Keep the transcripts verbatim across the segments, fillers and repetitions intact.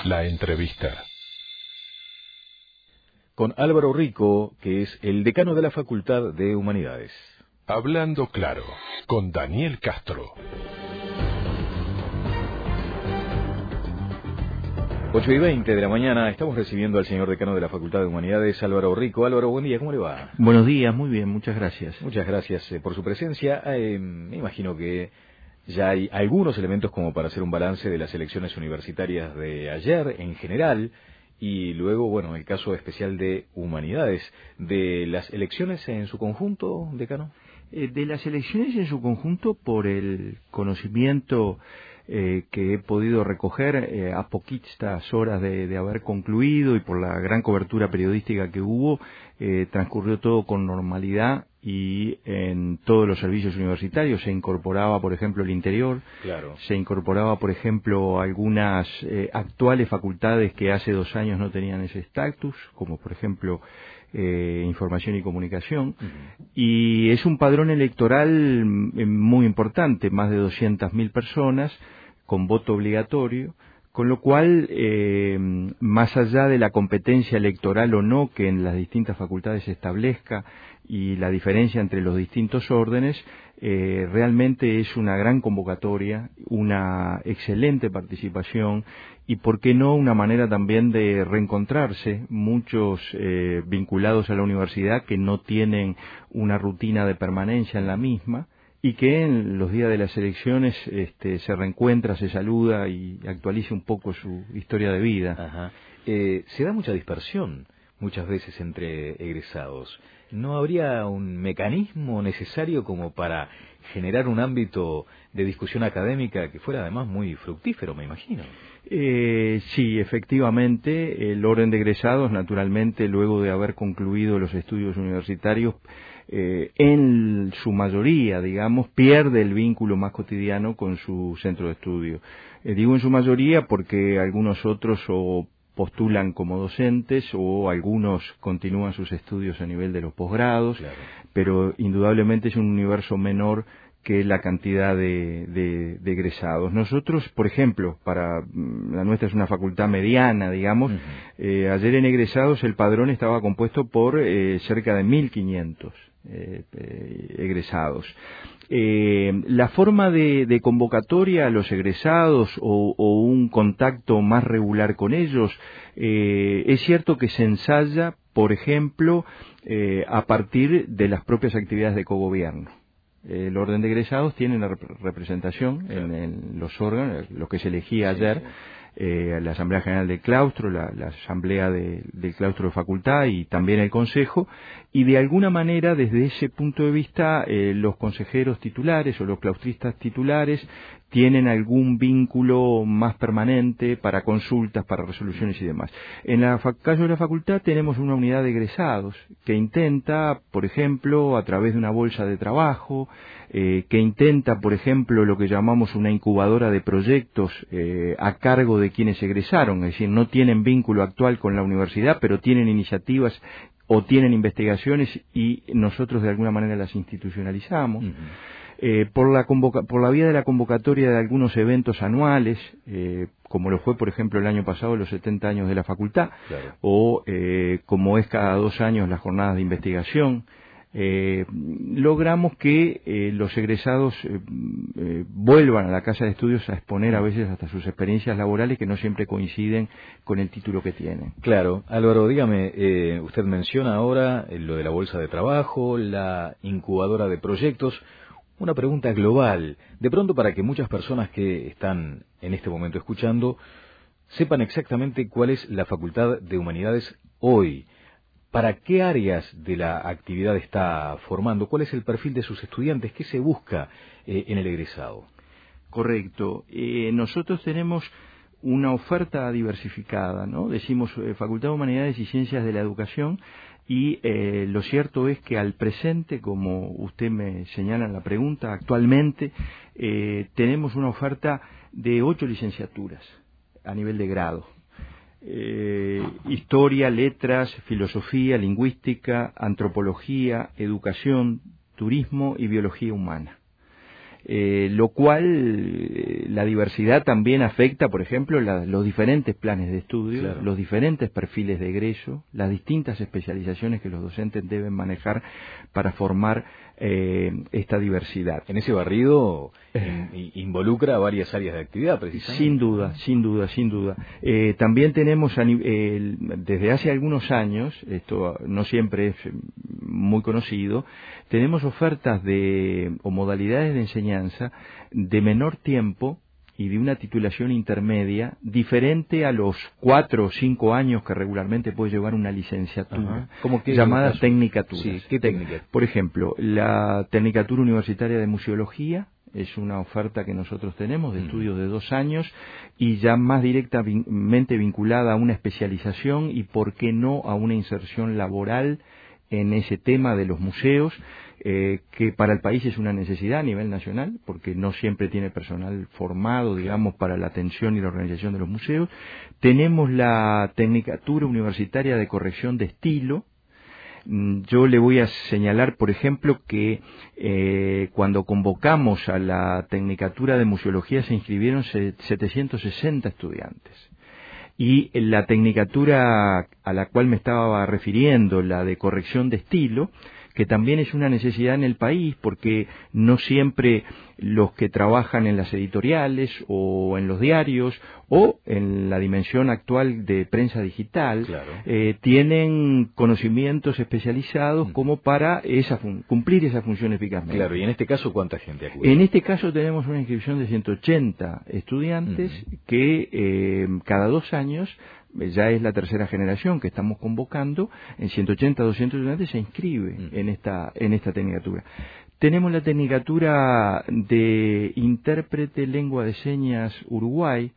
La entrevista. Con Álvaro Rico, que es el decano de la Facultad de Humanidades. Hablando claro, con Daniel Castro. ocho y veinte de la mañana, estamos recibiendo al señor decano de la Facultad de Humanidades, Álvaro Rico. Álvaro, buen día, ¿cómo le va? Buenos días, muy bien, muchas gracias. Muchas gracias eh, por su presencia. Eh, me imagino que ya hay algunos elementos como para hacer un balance de las elecciones universitarias de ayer en general, y luego, bueno, el caso especial de Humanidades. ¿De las elecciones en su conjunto, decano? Eh, de las elecciones en su conjunto, por el conocimiento eh, que he podido recoger eh, a poquitas horas de, de haber concluido y por la gran cobertura periodística que hubo, eh, transcurrió todo con normalidad y en todos los servicios universitarios. Se incorporaba, por ejemplo, el interior, claro. Se incorporaba, por ejemplo, algunas eh, actuales facultades que hace dos años no tenían ese estatus, como por ejemplo eh, información y comunicación, uh-huh. Y es un padrón electoral muy importante, más de doscientas mil personas con voto obligatorio, con lo cual, eh, más allá de la competencia electoral o no que en las distintas facultades se establezca y la diferencia entre los distintos órdenes, eh, realmente es una gran convocatoria, una excelente participación y, por qué no, una manera también de reencontrarse muchos eh, vinculados a la universidad que no tienen una rutina de permanencia en la misma, y que en los días de las elecciones este, se reencuentra, se saluda y actualiza un poco su historia de vida. Ajá. Eh, se da mucha dispersión muchas veces entre egresados. ¿No habría un mecanismo necesario como para generar un ámbito de discusión académica que fuera además muy fructífero, me imagino? Eh, sí, efectivamente, el orden de egresados, naturalmente, luego de haber concluido los estudios universitarios, eh, en su mayoría, digamos, pierde el vínculo más cotidiano con su centro de estudio. Eh, digo en su mayoría porque algunos otros o postulan como docentes o algunos continúan sus estudios a nivel de los posgrados, claro. Pero indudablemente es un universo menor que la cantidad de, de, de egresados. Nosotros, por ejemplo, para la nuestra es una facultad mediana, digamos, uh-huh. eh, ayer en egresados el padrón estaba compuesto por eh, cerca de mil quinientos eh, eh, egresados. Eh, la forma de, de convocatoria a los egresados o, o un contacto más regular con ellos, eh, es cierto que se ensaya, por ejemplo, eh, a partir de las propias actividades de cogobierno. El orden de egresados tiene una rep- representación en, en los órganos, lo que se elegía ayer, sí, sí. Eh, la Asamblea General del Claustro, la, la Asamblea de, del Claustro de Facultad y también el Consejo, y de alguna manera, desde ese punto de vista, eh, los consejeros titulares o los claustristas titulares tienen algún vínculo más permanente para consultas, para resoluciones y demás. En el caso de la facultad tenemos una unidad de egresados que intenta, por ejemplo, a través de una bolsa de trabajo, eh, que intenta, por ejemplo, lo que llamamos una incubadora de proyectos eh, a cargo de quienes egresaron, es decir, no tienen vínculo actual con la universidad, pero tienen iniciativas o tienen investigaciones y nosotros de alguna manera las institucionalizamos. Uh-huh. Eh, por la convoca por la vía de la convocatoria de algunos eventos anuales, eh, como lo fue, por ejemplo, el año pasado los setenta años de la facultad, claro. o eh, como es cada dos años las jornadas de investigación, eh, logramos que eh, los egresados eh, eh, vuelvan a la casa de estudios a exponer a veces hasta sus experiencias laborales que no siempre coinciden con el título que tienen. Claro. Álvaro, dígame, eh, usted menciona ahora eh, lo de la bolsa de trabajo, la incubadora de proyectos. Una pregunta global, de pronto para que muchas personas que están en este momento escuchando sepan exactamente cuál es la Facultad de Humanidades hoy. ¿Para qué áreas de la actividad está formando? ¿Cuál es el perfil de sus estudiantes? ¿Qué se busca eh, en el egresado? Correcto. Eh, nosotros tenemos una oferta diversificada, ¿no? Decimos eh, Facultad de Humanidades y Ciencias de la Educación, y eh, lo cierto es que al presente, como usted me señala en la pregunta, actualmente eh, tenemos una oferta de ocho licenciaturas a nivel de grado. Eh, historia, letras, filosofía, lingüística, antropología, educación, turismo y biología humana. eh, lo cual eh, la diversidad también afecta, por ejemplo, la, los diferentes planes de estudio, claro. los diferentes perfiles de egreso, las distintas especializaciones que los docentes deben manejar para formar eh, esta diversidad. En ese barrido in, involucra varias áreas de actividad, precisamente. Sin duda, sin duda, sin duda. Eh, también tenemos, a, eh, desde hace algunos años, esto no siempre es muy conocido, tenemos ofertas de o modalidades de enseñanza de menor tiempo y de una titulación intermedia diferente a los cuatro o cinco años que regularmente puede llevar una licenciatura, ¿Cómo que llamada tecnicatura. Sí, ¿qué técnica? Por ejemplo, la Tecnicatura Universitaria de Museología es una oferta que nosotros tenemos de estudios de dos años y ya más directamente vinculada a una especialización y, por qué no, a una inserción laboral en ese tema de los museos, eh, que para el país es una necesidad a nivel nacional, porque no siempre tiene personal formado, digamos, para la atención y la organización de los museos. Tenemos la Tecnicatura Universitaria de Corrección de Estilo. Yo le voy a señalar, por ejemplo, que eh, cuando convocamos a la Tecnicatura de Museología se inscribieron setecientos sesenta estudiantes. Y la tecnicatura a la cual me estaba refiriendo, la de corrección de estilo, que también es una necesidad en el país, porque no siempre los que trabajan en las editoriales o en los diarios o en la dimensión actual de prensa digital, claro. eh, tienen conocimientos especializados mm. como para esa fun- cumplir esa función eficazmente. Claro, y en este caso, ¿cuánta gente acude? En este caso tenemos una inscripción de ciento ochenta estudiantes mm. que eh, cada dos años, ya es la tercera generación que estamos convocando, en ciento ochenta, doscientos estudiantes se inscribe mm. en esta en esta tecnicatura. Tenemos la Tecnicatura de Intérprete Lengua de Señas Uruguay,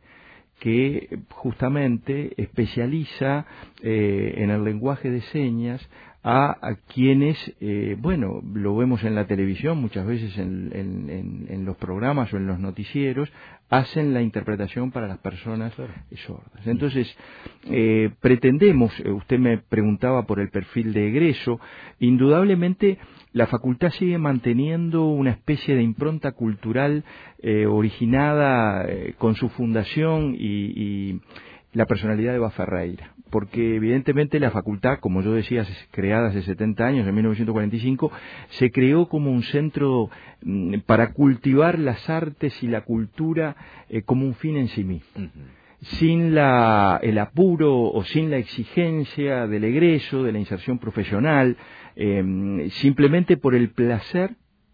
que justamente especializa eh, en el lenguaje de señas a, a quienes, eh, bueno, lo vemos en la televisión, muchas veces en, en, en, en los programas o en los noticieros, hacen la interpretación para las personas claro. sordas. Entonces, eh, pretendemos, usted me preguntaba por el perfil de egreso, indudablemente la facultad sigue manteniendo una especie de impronta cultural eh, originada eh, con su fundación y, y la personalidad de Eva Ferreira, porque evidentemente la facultad, como yo decía, creada hace setenta años, en mil novecientos cuarenta y cinco, se creó como un centro mm, para cultivar las artes y la cultura eh, como un fin en sí mismo. Uh-huh. Sin la, el apuro o sin la exigencia del egreso, de la inserción profesional, eh, simplemente por el placer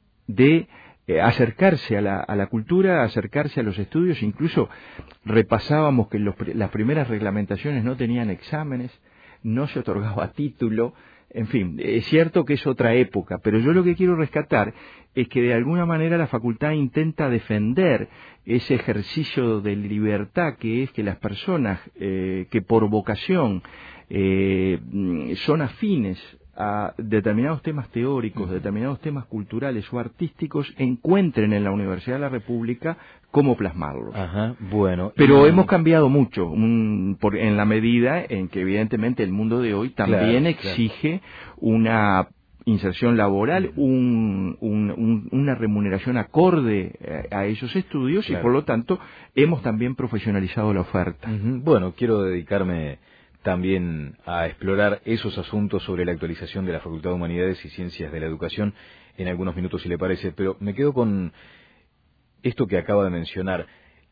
de eh, acercarse a la, a la cultura, acercarse a los estudios. Incluso repasábamos que los, las primeras reglamentaciones no tenían exámenes, no se otorgaba título. En fin, es cierto que es otra época, pero yo lo que quiero rescatar es que de alguna manera la facultad intenta defender ese ejercicio de libertad que es que las personas eh, que por vocación eh, son afines a determinados temas teóricos, determinados temas culturales o artísticos, encuentren en la Universidad de la República cómo plasmarlos. Ajá, bueno. Pero y... hemos cambiado mucho, un, por, en la medida en que evidentemente el mundo de hoy también claro, exige claro. una inserción laboral, un, un, un, una remuneración acorde a esos estudios claro. y por lo tanto hemos también profesionalizado la oferta. Uh-huh. Bueno, quiero dedicarme también a explorar esos asuntos sobre la actualización de la Facultad de Humanidades y Ciencias de la Educación en algunos minutos, si le parece, pero me quedo con esto que acaba de mencionar.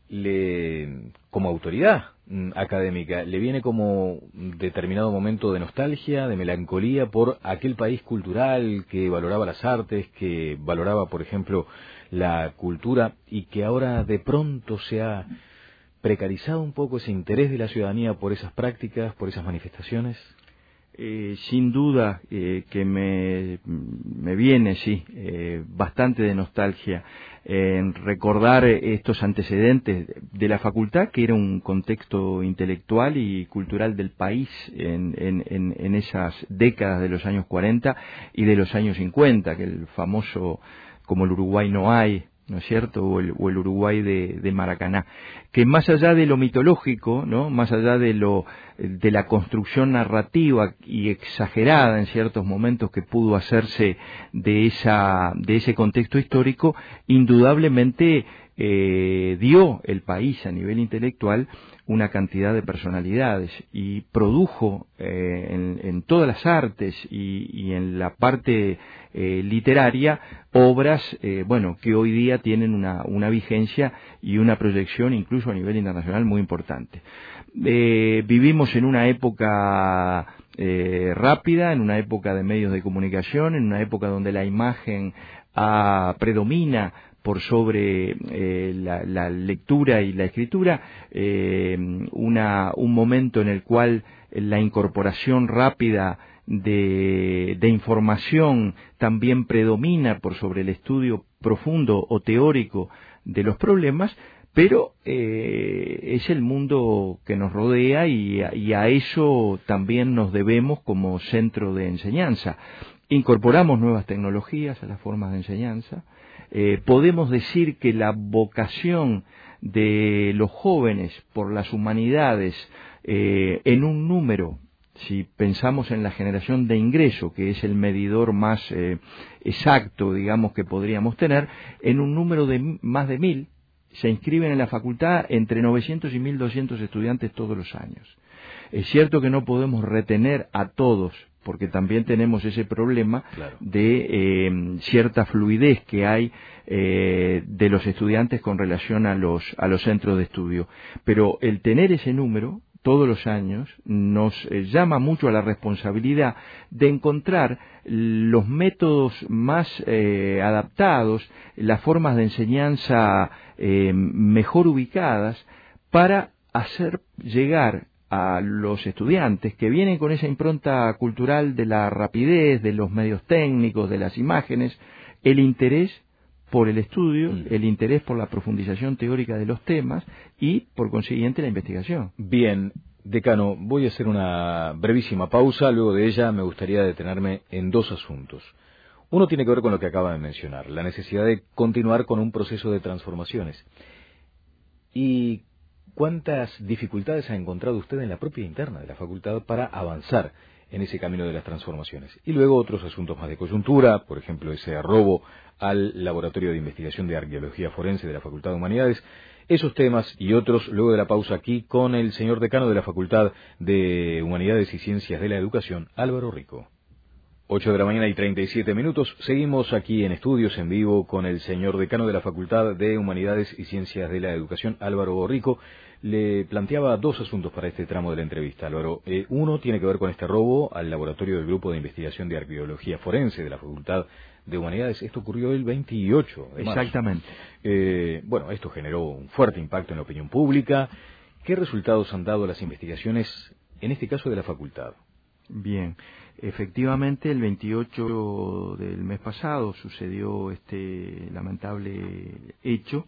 Le, como autoridad académica, ¿le viene como determinado momento de nostalgia, de melancolía por aquel país cultural que valoraba las artes, que valoraba, por ejemplo, la cultura y que ahora de pronto se ha precarizado un poco ese interés de la ciudadanía por esas prácticas, por esas manifestaciones? Eh, sin duda eh, que me, me viene, sí, eh, bastante de nostalgia en recordar estos antecedentes de la facultad, que era un contexto intelectual y cultural del país en, en, en, en esas décadas de los años cuarenta y de los años cincuenta, que el famoso "como el Uruguay no hay", ¿no es cierto? O el, o el Uruguay de, de Maracaná, que más allá de lo mitológico, ¿no? Más allá de lo de la construcción narrativa y exagerada en ciertos momentos que pudo hacerse de esa de ese contexto histórico, indudablemente eh, dio el país a nivel intelectual una cantidad de personalidades y produjo eh, en, en todas las artes y, y en la parte eh, literaria obras, eh, bueno, que hoy día tienen una, una vigencia y una proyección incluso a nivel internacional muy importante. Eh, vivimos en una época eh, rápida, en una época de medios de comunicación, en una época donde la imagen ah, predomina por sobre eh, la, la lectura y la escritura, eh, una, un momento en el cual la incorporación rápida de, de información también predomina por sobre el estudio profundo o teórico de los problemas, pero eh, es el mundo que nos rodea y, y a eso también nos debemos como centro de enseñanza. Incorporamos nuevas tecnologías a las formas de enseñanza. Eh, podemos decir que la vocación de los jóvenes por las humanidades eh, en un número, si pensamos en la generación de ingreso, que es el medidor más eh, exacto, digamos, que podríamos tener, en un número de más de mil, se inscriben en la facultad entre novecientos y mil doscientos estudiantes todos los años. Es cierto que no podemos retener a todos, porque también tenemos ese problema claro. de eh, cierta fluidez que hay eh, de los estudiantes con relación a los, a los centros de estudio. Pero el tener ese número todos los años nos eh, llama mucho a la responsabilidad de encontrar los métodos más eh, adaptados, las formas de enseñanza eh, mejor ubicadas para hacer llegar a los estudiantes que vienen con esa impronta cultural de la rapidez, de los medios técnicos, de las imágenes, el interés por el estudio, mm. el interés por la profundización teórica de los temas y, por consiguiente, la investigación. Bien, decano, voy a hacer una brevísima pausa. Luego de ella me gustaría detenerme en dos asuntos. Uno tiene que ver con lo que acaba de mencionar, la necesidad de continuar con un proceso de transformaciones. Y ¿cuántas dificultades ha encontrado usted en la propia interna de la facultad para avanzar en ese camino de las transformaciones? Y luego otros asuntos más de coyuntura, por ejemplo, ese robo al Laboratorio de Investigación de Arqueología Forense de la Facultad de Humanidades. Esos temas y otros luego de la pausa aquí con el señor decano de la Facultad de Humanidades y Ciencias de la Educación, Álvaro Rico. ocho de la mañana y treinta y siete minutos. Seguimos aquí en estudios en vivo con el señor decano de la Facultad de Humanidades y Ciencias de la Educación, Álvaro Rico. Le planteaba dos asuntos para este tramo de la entrevista, Álvaro. Eh, uno tiene que ver con este robo al laboratorio del Grupo de Investigación de Arqueología Forense de la Facultad de Humanidades. Esto ocurrió el veintiocho de marzo. Exactamente. Eh, bueno, esto generó un fuerte impacto en la opinión pública. ¿Qué resultados han dado las investigaciones, en este caso de la facultad? Bien, efectivamente el veintiocho del mes pasado sucedió este lamentable hecho.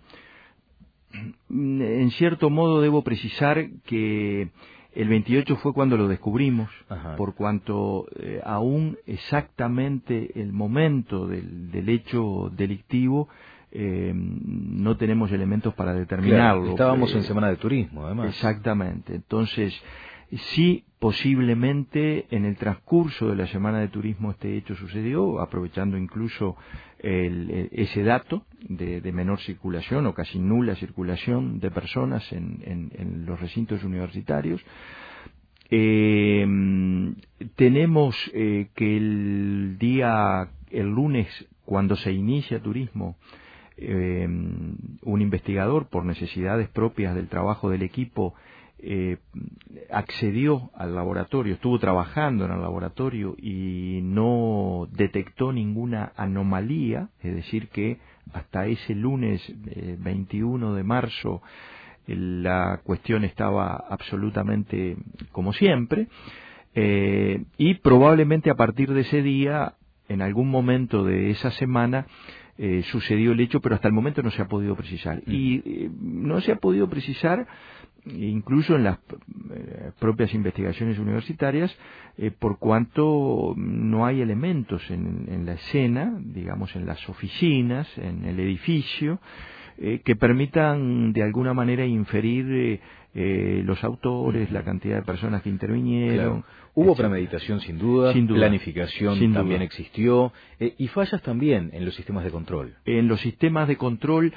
En cierto modo debo precisar que el veintiocho fue cuando lo descubrimos, Ajá. por cuanto eh, aún exactamente el momento del, del hecho delictivo eh, no tenemos elementos para determinarlo. Claro, estábamos eh, en Semana de Turismo, además. Exactamente, entonces sí, posiblemente en el transcurso de la Semana de Turismo este hecho sucedió, aprovechando incluso el, ese dato de, de menor circulación o casi nula circulación de personas en, en, en los recintos universitarios. Eh, tenemos eh, que el día, el lunes, cuando se inicia turismo, eh, un investigador, por necesidades propias del trabajo del equipo, Eh, accedió al laboratorio, estuvo trabajando en el laboratorio y no detectó ninguna anomalía, es decir que hasta ese lunes eh, veintiuno de marzo eh, la cuestión estaba absolutamente como siempre, eh, y probablemente a partir de ese día, en algún momento de esa semana, eh, sucedió el hecho, pero hasta el momento no se ha podido precisar. Mm. Y eh, no se ha podido precisar incluso en las propias investigaciones universitarias, eh, por cuanto no hay elementos en, en la escena, digamos en las oficinas, en el edificio, eh, que permitan de alguna manera inferir eh, eh, los autores, la cantidad de personas que intervinieron. Claro. Hubo etcétera. premeditación sin duda, Sin duda. planificación Sin también duda. existió, eh, y fallas también en los sistemas de control. En los sistemas de control,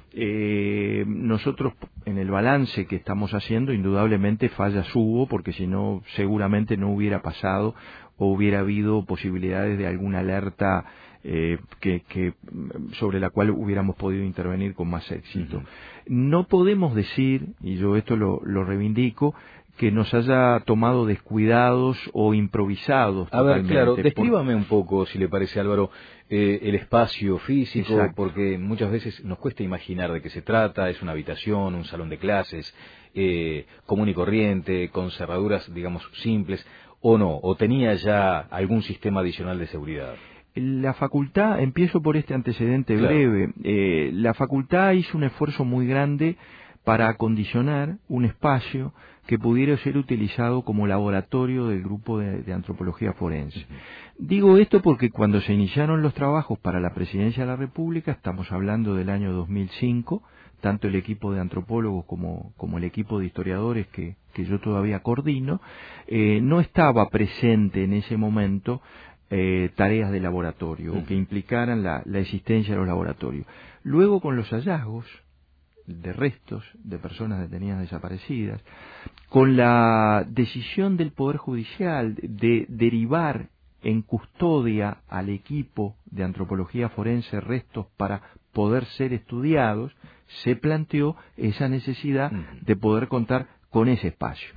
eh, nosotros en el balance que estamos haciendo, indudablemente fallas hubo, porque si no, seguramente no hubiera pasado o hubiera habido posibilidades de alguna alerta eh, que, que sobre la cual hubiéramos podido intervenir con más éxito. Uh-huh. No podemos decir, y yo esto lo, lo reivindico, que nos haya tomado descuidados o improvisados. A ver, claro, por... descríbame un poco, si le parece, Álvaro, eh, el espacio físico, Exacto. Porque muchas veces nos cuesta imaginar de qué se trata. Es una habitación, un salón de clases, eh, común y corriente, con cerraduras, digamos, simples, o no, o tenía ya algún sistema adicional de seguridad. La facultad, empiezo por este antecedente claro. breve, eh, la facultad hizo un esfuerzo muy grande para acondicionar un espacio que pudiera ser utilizado como laboratorio del grupo de, de antropología forense. Uh-huh. Digo esto porque cuando se iniciaron los trabajos para la Presidencia de la República, estamos hablando del año dos mil cinco, tanto el equipo de antropólogos como, como el equipo de historiadores que, que yo todavía coordino, eh, no estaba presente en ese momento eh, tareas de laboratorio, uh-huh. o que implicaran la, la existencia de los laboratorios. Luego, con los hallazgos de restos de personas detenidas desaparecidas, con la decisión del Poder Judicial de derivar en custodia al equipo de antropología forense restos para poder ser estudiados, se planteó esa necesidad de poder contar con ese espacio.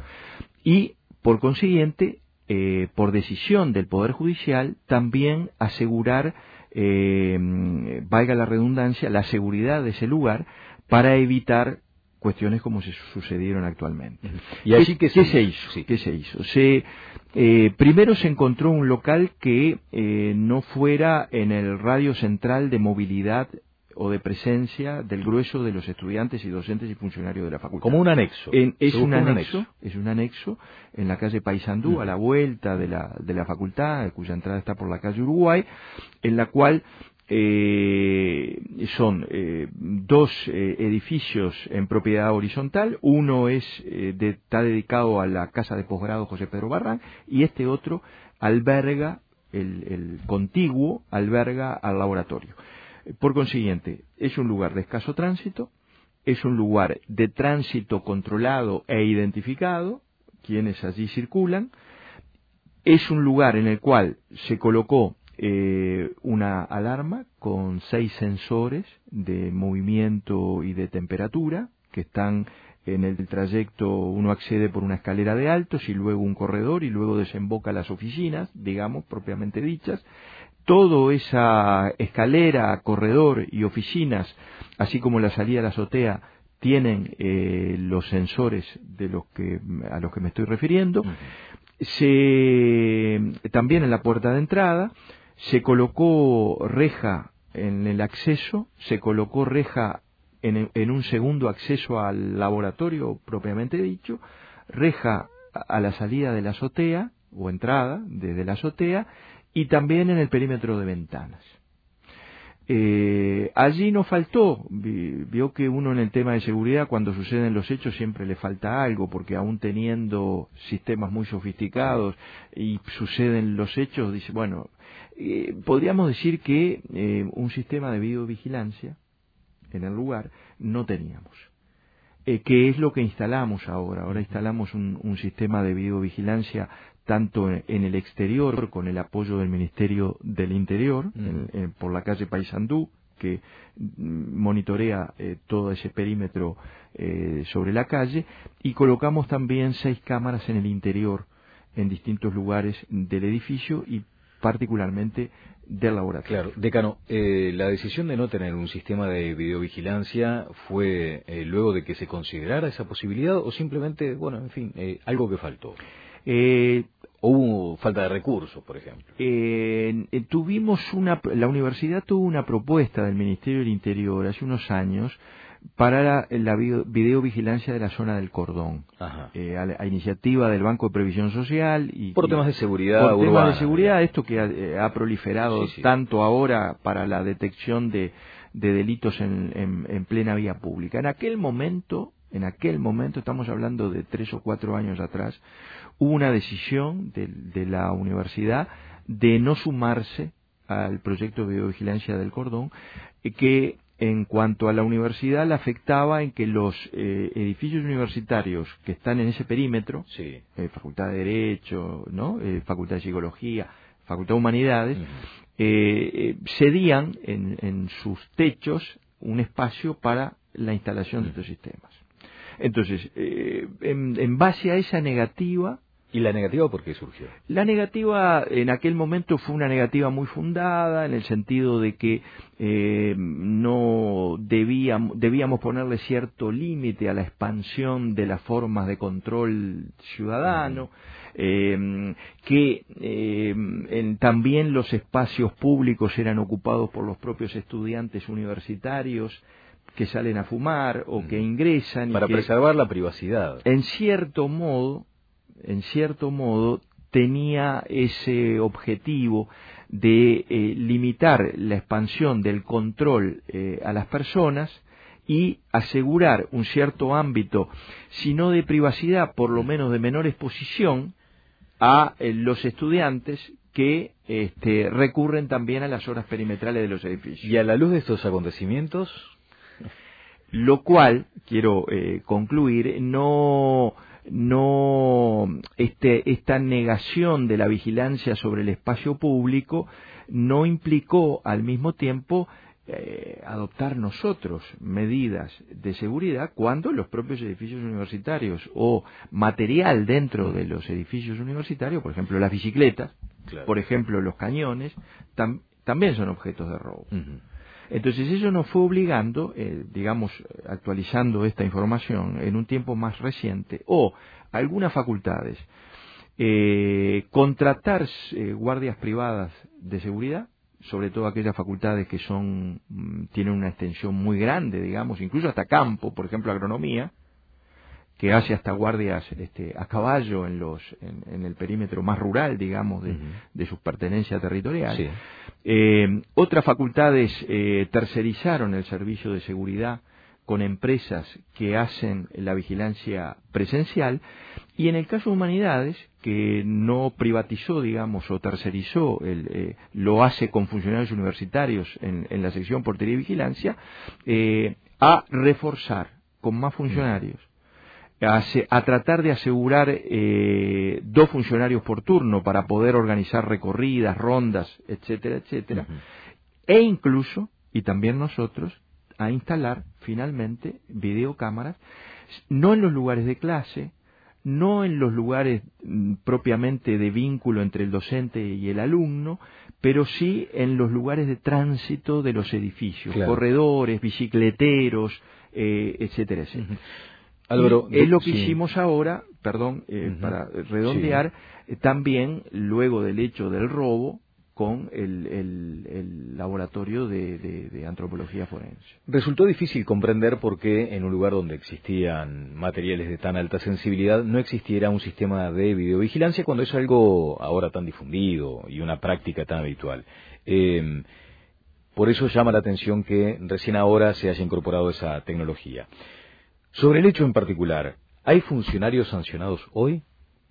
Y, por consiguiente, eh, por decisión del Poder Judicial, también asegurar, eh, valga la redundancia, la seguridad de ese lugar, para evitar cuestiones como se sucedieron actualmente. ¿Y así ¿Qué, que ¿qué se hizo? Sí. ¿Qué se hizo? Se, eh, primero se encontró un local que eh, no fuera en el radio central de movilidad o de presencia del grueso de los estudiantes y docentes y funcionarios de la facultad. Como un anexo. En, es un, un anexo, anexo. Es un anexo en la calle Paysandú, mm. a la vuelta de la, de la facultad, cuya entrada está por la calle Uruguay, en la cual Eh, son eh, dos eh, edificios en propiedad horizontal. Uno es eh, de, está dedicado a la casa de posgrado José Pedro Barrán, y este otro alberga, el, el contiguo alberga al laboratorio. Por consiguiente, es un lugar de escaso tránsito, es un lugar de tránsito controlado e identificado, quienes allí circulan, es un lugar en el cual se colocó Eh, una alarma con seis sensores de movimiento y de temperatura que están en el trayecto. Uno accede por una escalera de altos y luego un corredor y luego desemboca a las oficinas, digamos, propiamente dichas. Toda esa escalera, corredor y oficinas, así como la salida a la azotea, tienen eh, los sensores de los que a los que me estoy refiriendo. Uh-huh. Se, también en la puerta de entrada se colocó reja en el acceso, se colocó reja en, en un segundo acceso al laboratorio propiamente dicho, reja a la salida de la azotea o entrada desde la azotea, y también en el perímetro de ventanas. Eh, allí no faltó, vio que uno en el tema de seguridad, cuando suceden los hechos, siempre le falta algo, porque aún teniendo sistemas muy sofisticados y suceden los hechos, dice, bueno, eh, podríamos decir que eh, un sistema de videovigilancia en el lugar no teníamos. Eh, ¿Qué es lo que instalamos ahora? Ahora instalamos un, un sistema de videovigilancia tanto en, en el exterior, con el apoyo del Ministerio del Interior, mm. en, en, por la calle Paysandú, que monitorea eh, todo ese perímetro eh, sobre la calle, y colocamos también seis cámaras en el interior, en distintos lugares del edificio y particularmente del laboratorio. Claro, decano, eh, la decisión de no tener un sistema de videovigilancia fue eh, luego de que se considerara esa posibilidad, o simplemente, bueno, en fin, eh, algo que faltó. Eh, ¿Hubo falta de recursos, por ejemplo? Eh, eh, tuvimos una, la universidad tuvo una propuesta del Ministerio del Interior hace unos años para la, la video, videovigilancia de la zona del Cordón, eh, a, a iniciativa del Banco de Previsión Social y por y, temas de seguridad por urbana, temas de seguridad, digamos. esto que ha, eh, ha proliferado sí, sí. tanto ahora para la detección de, de delitos en, en, en plena vía pública. En aquel momento, en aquel momento, estamos hablando de tres o cuatro años atrás, hubo una decisión de, de la universidad de no sumarse al proyecto de videovigilancia del Cordón, eh, que en cuanto a la universidad le afectaba en que los eh, edificios universitarios que están en ese perímetro, sí. eh, Facultad de Derecho, ¿no? eh, Facultad de Psicología, Facultad de Humanidades, uh-huh. eh, eh, cedían en, en sus techos un espacio para la instalación uh-huh. de estos sistemas. Entonces, eh, en, en base a esa negativa... ¿Y la negativa por qué surgió? La negativa en aquel momento fue una negativa muy fundada, en el sentido de que eh, no debíamos, debíamos ponerle cierto límite a la expansión de las formas de control ciudadano, uh-huh. eh, que eh, en, también los espacios públicos eran ocupados por los propios estudiantes universitarios que salen a fumar o uh-huh. que ingresan. Para y que, preservar la privacidad. En cierto modo... en cierto modo, tenía ese objetivo de eh, limitar la expansión del control eh, a las personas y asegurar un cierto ámbito, si no de privacidad, por lo menos de menor exposición, a eh, los estudiantes que este, recurren también a las horas perimetrales de los edificios. Y a la luz de estos acontecimientos... Lo cual, quiero eh, concluir, no... no este, esta negación de la vigilancia sobre el espacio público no implicó al mismo tiempo eh, adoptar nosotros medidas de seguridad cuando los propios edificios universitarios o material dentro de los edificios universitarios, por ejemplo las bicicletas, claro. por ejemplo los cañones, tam, también son objetos de robo. Uh-huh. Entonces eso nos fue obligando, eh, digamos, actualizando esta información en un tiempo más reciente, o algunas facultades, eh, contratar eh, guardias privadas de seguridad, sobre todo aquellas facultades que son tienen una extensión muy grande, digamos, incluso hasta campo, por ejemplo agronomía, que hace hasta guardias este, a caballo en los en, en el perímetro más rural, digamos, de, uh-huh. de su pertenencia territorial. Sí. Eh, otras facultades eh, tercerizaron el servicio de seguridad con empresas que hacen la vigilancia presencial, y en el caso de Humanidades, que no privatizó, digamos, o tercerizó, el, eh, lo hace con funcionarios universitarios en, en la sección portería y vigilancia, eh, a reforzar con más funcionarios. Uh-huh. A, a tratar de asegurar eh, dos funcionarios por turno para poder organizar recorridas, rondas, etcétera, etcétera, uh-huh. e incluso, y también nosotros, a instalar finalmente videocámaras, no en los lugares de clase, no en los lugares mm, propiamente de vínculo entre el docente y el alumno, pero sí en los lugares de tránsito de los edificios, claro. corredores, bicicleteros, eh, etcétera, etcétera. Uh-huh. Álvaro, es lo que sí. hicimos ahora, perdón, eh, uh-huh. para redondear, sí. eh, también luego del hecho del robo con el, el, el laboratorio de, de, de antropología forense. Resultó difícil comprender por qué en un lugar donde existían materiales de tan alta sensibilidad no existiera un sistema de videovigilancia cuando es algo ahora tan difundido y una práctica tan habitual. Eh, por eso llama la atención que recién ahora se haya incorporado esa tecnología. Sobre el hecho en particular, ¿hay funcionarios sancionados hoy?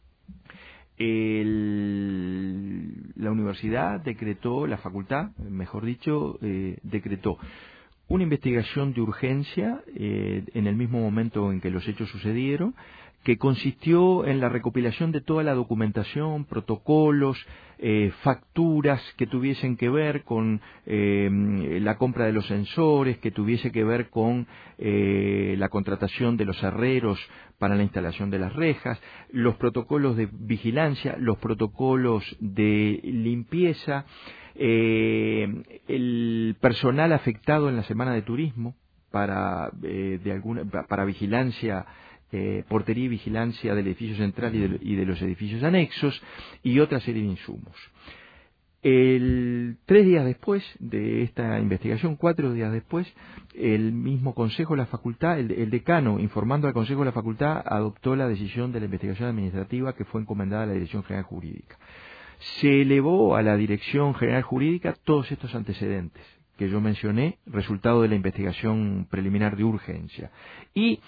El, la universidad decretó, la facultad, mejor dicho, eh, decretó una investigación de urgencia eh, en el mismo momento en que los hechos sucedieron, que consistió en la recopilación de toda la documentación, protocolos, eh, facturas que tuviesen que ver con eh, la compra de los sensores, que tuviese que ver con eh, la contratación de los herreros para la instalación de las rejas, los protocolos de vigilancia, los protocolos de limpieza, eh, el personal afectado en la semana de turismo para eh, de alguna para vigilancia. Eh, portería y vigilancia del edificio central y de, y de los edificios anexos, y otra serie de insumos. El, tres días después de esta investigación, cuatro días después, el mismo Consejo de la Facultad, el, el decano, informando al Consejo de la Facultad, adoptó la decisión de la investigación administrativa que fue encomendada a la Dirección General Jurídica. Se elevó a la Dirección General Jurídica todos estos antecedentes que yo mencioné, resultado de la investigación preliminar de urgencia. Y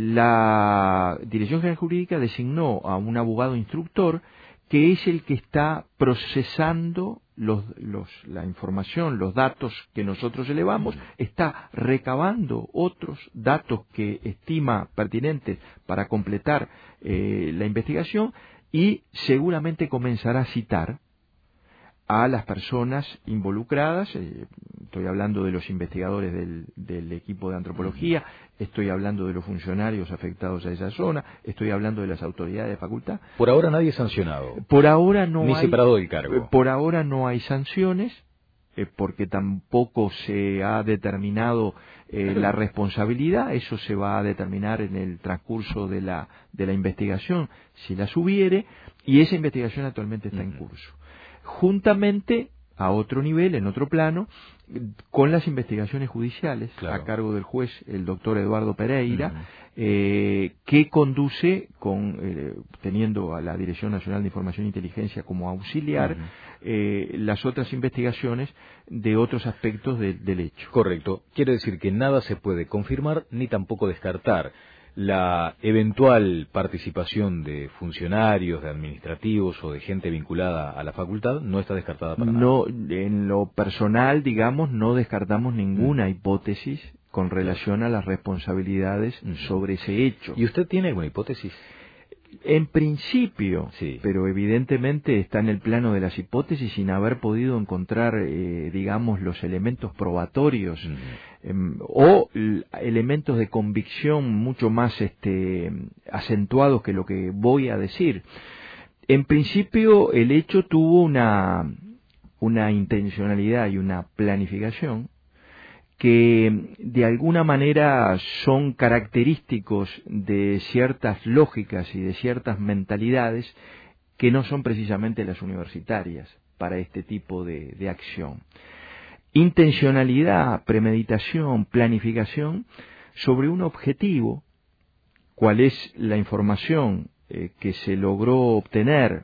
la Dirección General Jurídica designó a un abogado instructor que es el que está procesando los, los, la información, los datos que nosotros elevamos, está recabando otros datos que estima pertinentes para completar eh, la investigación y seguramente comenzará a citar a las personas involucradas, eh, estoy hablando de los investigadores del, del equipo de antropología, estoy hablando de los funcionarios afectados a esa zona, estoy hablando de las autoridades de facultad. Por ahora nadie sancionado. Por ahora no Ni hay, separado del cargo. Por ahora no hay sanciones, eh, porque tampoco se ha determinado eh, la responsabilidad, eso se va a determinar en el transcurso de la, de la investigación, si las hubiere, y esa investigación actualmente está uh-huh. en curso. Juntamente a otro nivel, en otro plano, con las investigaciones judiciales claro. a cargo del juez, el doctor Eduardo Pereira, uh-huh. eh, que conduce, con eh, teniendo a la Dirección Nacional de Información e Inteligencia como auxiliar, uh-huh. eh, las otras investigaciones de otros aspectos de, del hecho. Correcto. Quiere decir que nada se puede confirmar ni tampoco descartar. La eventual participación de funcionarios, de administrativos o de gente vinculada a la facultad no está descartada para no, nada. En lo personal, digamos, no descartamos ninguna mm. hipótesis con relación a las responsabilidades mm. sobre ese hecho. ¿Y usted tiene alguna hipótesis? En principio, sí. pero evidentemente está en el plano de las hipótesis sin haber podido encontrar, eh, digamos, los elementos probatorios uh-huh. eh, o l- elementos de convicción mucho más este, acentuados que lo que voy a decir. En principio, el hecho tuvo una, una intencionalidad y una planificación que de alguna manera son característicos de ciertas lógicas y de ciertas mentalidades que no son precisamente las universitarias para este tipo de, de acción. Intencionalidad, premeditación, planificación sobre un objetivo, cuál es la información eh, que se logró obtener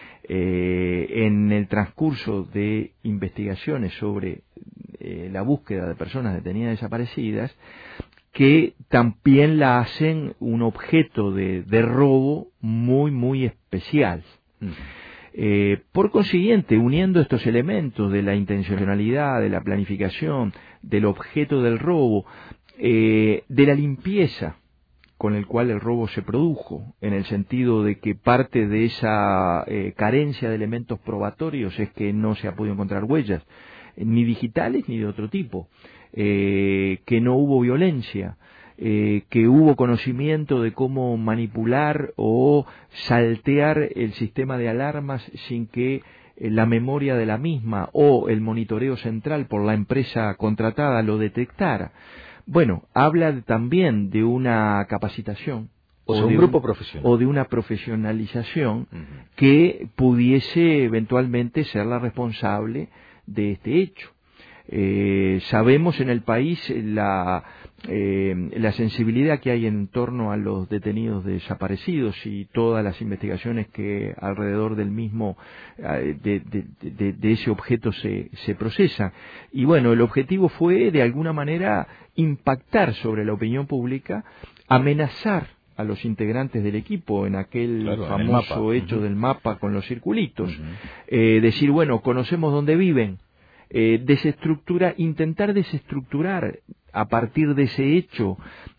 eh, en el transcurso de investigaciones sobre eh, la búsqueda de personas detenidas desaparecidas, que también la hacen un objeto de, de robo muy, muy especial. Mm. Eh, por consiguiente, uniendo estos elementos de la intencionalidad, de la planificación, del objeto del robo, eh, de la limpieza con el cual el robo se produjo, en el sentido de que parte de esa eh, carencia de elementos probatorios es que no se ha podido encontrar huellas, ni digitales ni de otro tipo, eh, que no hubo violencia, eh, que hubo conocimiento de cómo manipular o saltear el sistema de alarmas sin que eh, la memoria de la misma o el monitoreo central por la empresa contratada lo detectara. Bueno, habla de, también de una capacitación. O sea, o un de grupo un, profesional. O de una profesionalización uh-huh. que pudiese eventualmente ser la responsable de este hecho. Eh, sabemos en el país la, eh, la sensibilidad que hay en torno a los detenidos desaparecidos y todas las investigaciones que alrededor del mismo, eh, de, de, de, de ese objeto se, se procesan. Y bueno, el objetivo fue de alguna manera impactar sobre la opinión pública, amenazar a los integrantes del equipo en aquel claro, famoso en hecho uh-huh. del mapa con los circulitos. Uh-huh. Eh, decir, bueno, conocemos dónde viven. Eh, desestructurar, intentar desestructurar a partir de ese hecho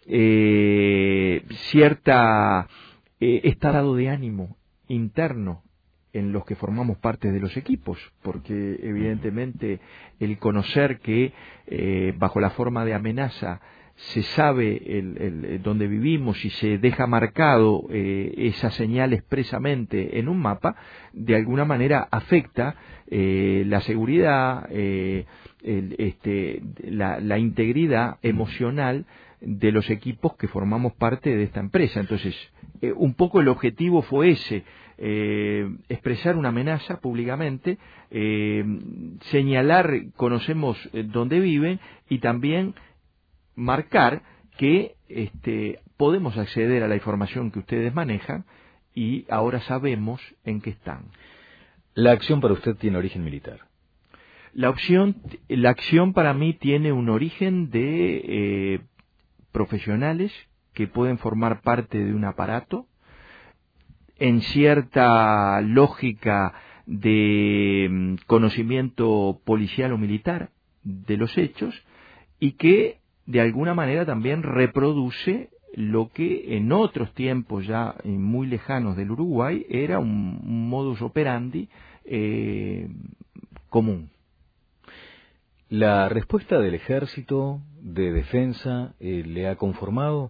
eh, cierta eh, estado de ánimo interno en los que formamos parte de los equipos, porque evidentemente el conocer que eh, bajo la forma de amenaza se sabe el, el, dónde vivimos y se deja marcado eh, esa señal expresamente en un mapa, de alguna manera afecta eh, la seguridad, eh, el, este, la, la integridad emocional de los equipos que formamos parte de esta empresa. Entonces, eh, un poco el objetivo fue ese, eh, expresar una amenaza públicamente, eh, señalar, conocemos eh, dónde viven y también marcar que este, podemos acceder a la información que ustedes manejan y ahora sabemos en qué están. La acción para usted tiene origen militar. La opción, la acción para mí tiene un origen de eh, profesionales que pueden formar parte de un aparato en cierta lógica de mm, conocimiento policial o militar de los hechos y que de alguna manera también reproduce lo que en otros tiempos ya muy lejanos del Uruguay era un, un modus operandi eh, común. ¿La respuesta del Ejército de Defensa eh, le ha conformado?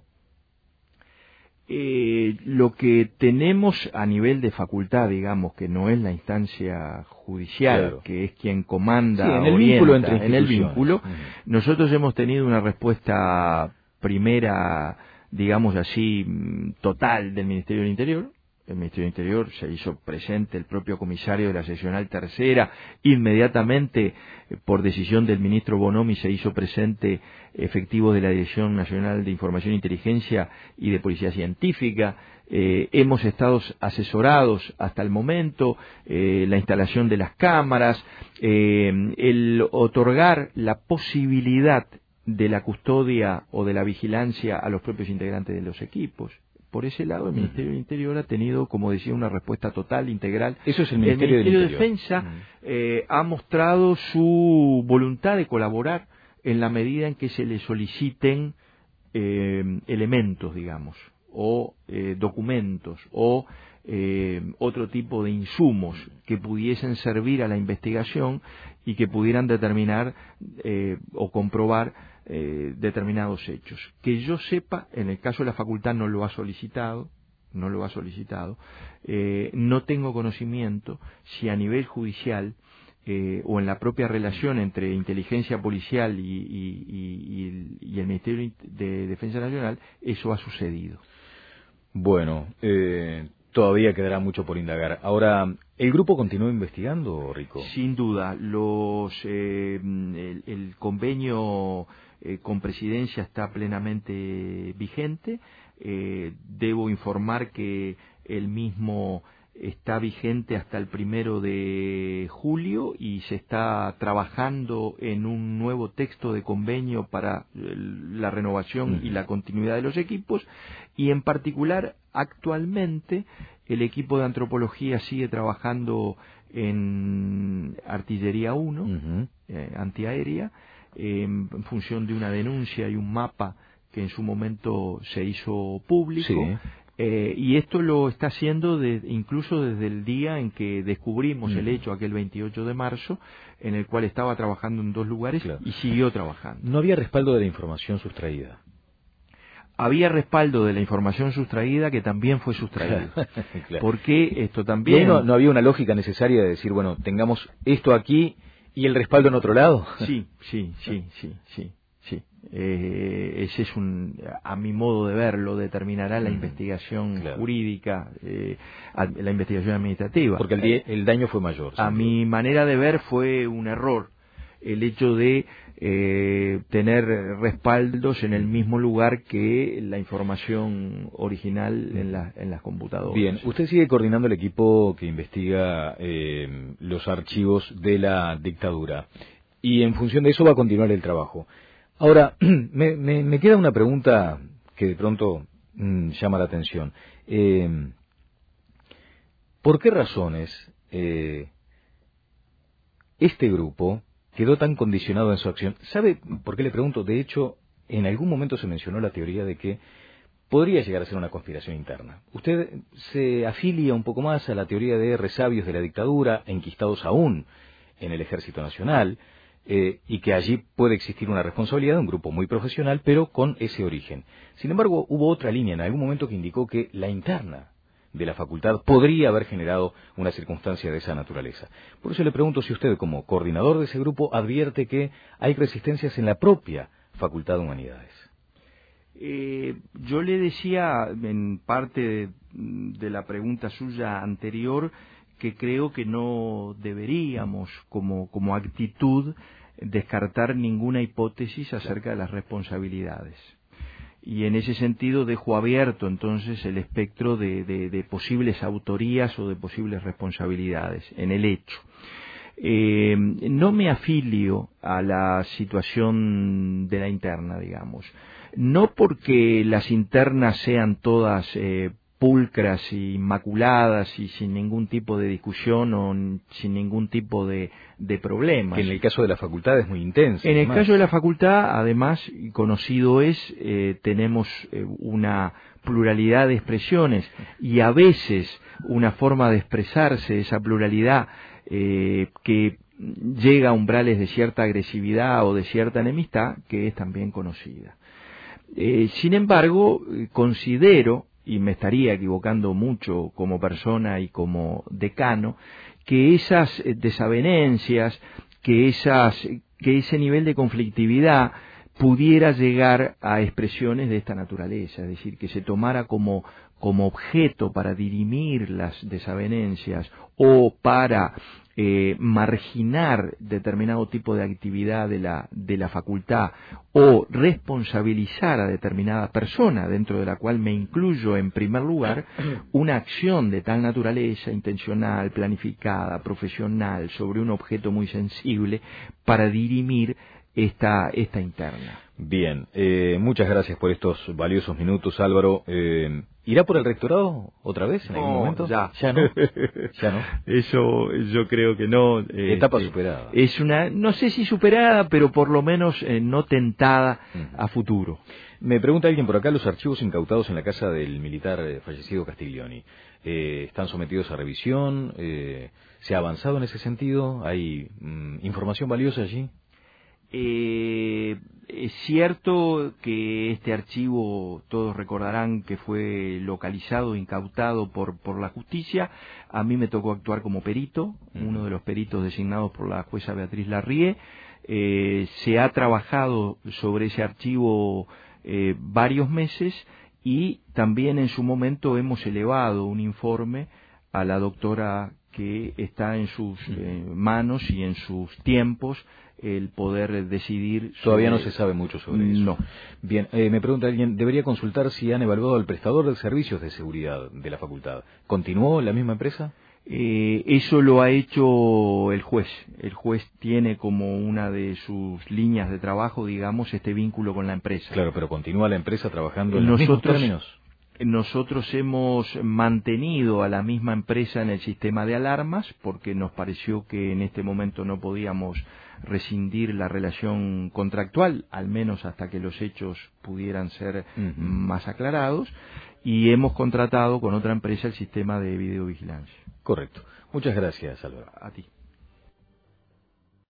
Eh, lo que tenemos a nivel de facultad, digamos, que no es la instancia judicial, claro, que es quien comanda, sí, en el orienta, vínculo entre en el vínculo, uh-huh. nosotros hemos tenido una respuesta primera, digamos así, total del Ministerio del Interior. El Ministerio del Interior se hizo presente, el propio comisario de la seccional tercera, inmediatamente, por decisión del ministro Bonomi, se hizo presente efectivos de la Dirección Nacional de Información e Inteligencia y de Policía Científica. Eh, hemos estado asesorados hasta el momento, eh, la instalación de las cámaras, eh, el otorgar la posibilidad de la custodia o de la vigilancia a los propios integrantes de los equipos. Por ese lado, el Ministerio del Interior ha tenido, como decía, una respuesta total, integral. Eso es el Ministerio, el Ministerio del de Interior. Defensa uh-huh. eh, ha mostrado su voluntad de colaborar en la medida en que se le soliciten eh, elementos, digamos, o eh, documentos, o eh, otro tipo de insumos que pudiesen servir a la investigación y que pudieran determinar eh, o comprobar eh, determinados hechos. Que yo sepa, en el caso de la facultad no lo ha solicitado, no lo ha solicitado, eh, no tengo conocimiento si a nivel judicial eh, o en la propia relación entre inteligencia policial y, y, y, y el Ministerio de Defensa Nacional eso ha sucedido. Bueno, eh, todavía quedará mucho por indagar. Ahora, ¿el grupo continúa investigando, Rico? Sin duda, los eh, el, el convenio eh, con Presidencia está plenamente vigente. Eh, debo informar que el mismo está vigente hasta el primero de julio y se está trabajando en un nuevo texto de convenio para la renovación uh-huh. y la continuidad de los equipos, y en particular actualmente el equipo de antropología sigue trabajando en artillería uno, uh-huh. eh, antiaérea, eh, en función de una denuncia y un mapa que en su momento se hizo público. Sí. Eh, y esto lo está haciendo de, incluso desde el día en que descubrimos mm. el hecho, aquel veintiocho de marzo, en el cual estaba trabajando en dos lugares claro. y siguió trabajando. ¿No había respaldo de la información sustraída? Había respaldo de la información sustraída que también fue sustraída. claro. Porque esto también... No, no había una lógica necesaria de decir, bueno, tengamos esto aquí y el respaldo en otro lado. Sí, sí, sí, sí, sí. Sí, eh, ese es un, a mi modo de verlo, determinará la mm, investigación claro. jurídica, eh, la investigación administrativa. Porque el, die, el daño fue mayor. A mi manera de ver fue un error el hecho de eh, tener respaldos en el mismo lugar que la información original en, la, en las computadoras. Bien, usted sigue coordinando el equipo que investiga eh, los archivos de la dictadura y en función de eso va a continuar el trabajo. Ahora, me, me, me queda una pregunta que de pronto mmm, llama la atención. Eh, ¿Por qué razones eh, este grupo quedó tan condicionado en su acción? ¿Sabe por qué le pregunto? De hecho, en algún momento se mencionó la teoría de que podría llegar a ser una conspiración interna. Usted se afilia un poco más a la teoría de resabios de la dictadura, enquistados aún en el Ejército Nacional, Eh, y que allí puede existir una responsabilidad de un grupo muy profesional, pero con ese origen. Sin embargo, hubo otra línea en algún momento que indicó que la interna de la facultad podría haber generado una circunstancia de esa naturaleza. Por eso le pregunto si usted, como coordinador de ese grupo, advierte que hay resistencias en la propia Facultad de Humanidades. Eh, yo le decía en parte de, de la pregunta suya anterior que creo que no deberíamos como, como actitud descartar ninguna hipótesis acerca de las responsabilidades. Y en ese sentido dejo abierto entonces el espectro de, de, de posibles autorías o de posibles responsabilidades en el hecho. Eh, no me afilio a la situación de la interna, digamos. No porque las internas sean todas eh, pulcras y inmaculadas y sin ningún tipo de discusión o sin ningún tipo de, de problemas. Que en el caso de la facultad es muy intenso. En el además. caso de la facultad, además, conocido es, eh, tenemos eh, una pluralidad de expresiones y a veces una forma de expresarse, esa pluralidad eh, que llega a umbrales de cierta agresividad o de cierta enemistad, que es también conocida. Eh, sin embargo, considero, y me estaría equivocando mucho como persona y como decano, que esas desavenencias, que, esas, que ese nivel de conflictividad pudiera llegar a expresiones de esta naturaleza, es decir, que se tomara como, como objeto para dirimir las desavenencias o para eh, marginar determinado tipo de actividad de la, de la facultad o responsabilizar a determinada persona, dentro de la cual me incluyo en primer lugar, una acción de tal naturaleza, intencional, planificada, profesional, sobre un objeto muy sensible, para dirimir esta, esta interna. Bien, eh, muchas gracias por estos valiosos minutos, Álvaro. Eh, ¿Irá por el rectorado otra vez en algún no, momento? Ya, ya no. Ya no. Eso yo creo que no. Eh, Etapa este, superada. Es una, no sé si superada, pero por lo menos eh, no tentada uh-huh. a futuro. Me pregunta alguien por acá, los archivos incautados en la casa del militar eh, fallecido Castiglioni, eh, ¿están sometidos a revisión? Eh, ¿Se ha avanzado en ese sentido? ¿Hay mm, información valiosa allí? Eh, es cierto que este archivo, todos recordarán que fue localizado, incautado por, por la justicia. A mí me tocó actuar como perito, uh-huh. uno de los peritos designados por la jueza Beatriz Larrié. Eh, se ha trabajado sobre ese archivo eh, varios meses y también en su momento hemos elevado un informe a la doctora que está en sus eh, manos y en sus tiempos el poder decidir. Sobre... Todavía no se sabe mucho sobre eso. No. Bien, eh, me pregunta alguien, ¿debería consultar si han evaluado al prestador de servicios de seguridad de la facultad? ¿Continuó la misma empresa? Eh, eso lo ha hecho el juez. El juez tiene como una de sus líneas de trabajo, digamos, este vínculo con la empresa. Claro, pero ¿continúa la empresa trabajando en Nosotros, los mismos términos? Nosotros hemos mantenido a la misma empresa en el sistema de alarmas porque nos pareció que en este momento no podíamos rescindir la relación contractual, al menos hasta que los hechos pudieran ser uh-huh. más aclarados, y hemos contratado con otra empresa el sistema de videovigilancia. Correcto. Muchas gracias, Álvaro. A ti.